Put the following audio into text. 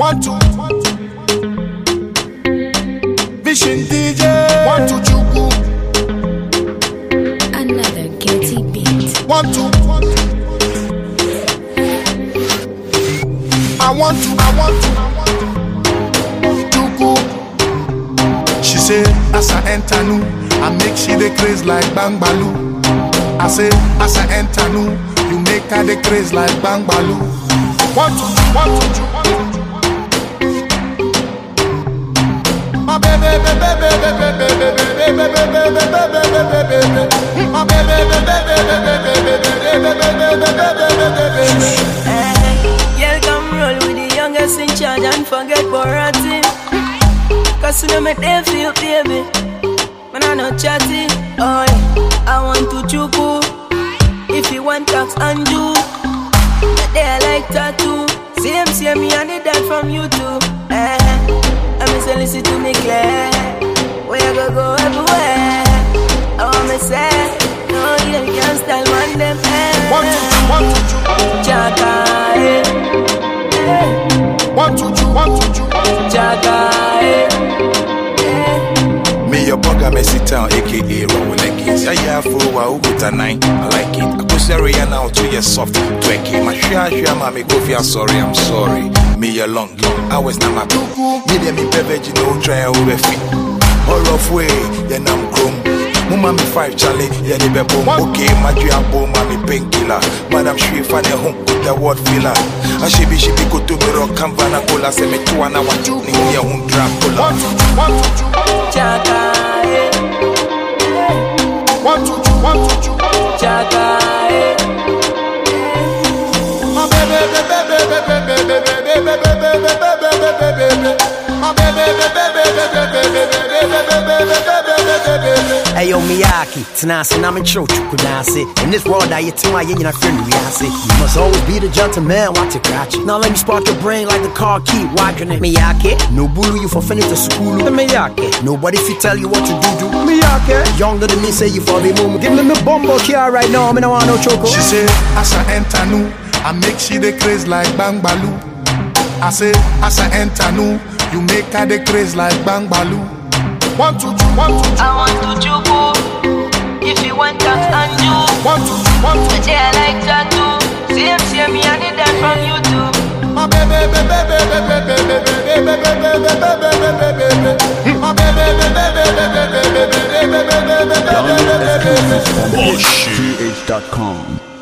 1, 2. Vision DJ. 1, 2, Chuku. Another guilty beat. 1, 2. I want to. Chuku. She say, as I enter new, I make she the craze like Bang Balu. I say, as I enter new, you make her the craze like Bang Balu. 1, 2, 1, 2, 2. My baby, Girl, come roll with the youngest in charge and forget Borati. Cause you know me they feel baby. Man I no chatty. Oh, I want to chuku. If you want tax and do, they like tattoo. Same me and the dad from you too. I miss to listen to me clear. Where you go everywhere. I want me say, no you can't style man them. 1, 2, 2. Chaka, 1, 2, 2. 1, 2, 2. Chaka, Me your bugger messy town, aka Rowan Leggings. Yeah, for a while, good tonight. I like it. I push the area now to your soft twerky. My share, mommy, go feel sorry, I'm sorry. Me along, I was not my boo. Me, them in beverage, no try over feet. All of way, then I'm grown. Mama me 5 Charlie, yeah the bebo. Okay, my dream boom, mommy painkiller. Madam she find a home with the word filler. And she be go to me rock campana cola. Say me 2 and I want you need your own Dracula. 1, 2, 2. Chaka, 1, 2, 2. 1, 2, 2. Chaka, My baby, Hey yo Miyaki, Tanasi, I'm in church, Kunasi. In this world, I get to my yin and friend Riasi. You must always be the gentleman, watch it catch it. Now let me spark your brain like the car key, watching it. Miyaki, no bulu, you for finish the school. The Miyaki, nobody fi tell you what to do. Miyaki, younger than me, say you for the moment. Give me my bumbo here right now, I don't want no choco. She say, as I enter new, I make she the craze like Bang Balu. I say, as I enter new, you make her the craze like Bang Balu. 1, 2, 2. 1, 2, 2. I want to chuku. If you want tax and do, 1, 2, 2. 1, 2, 2. they like tattoo. Same me and the dad from you too. My baby, Download exclusive from bushgh.com.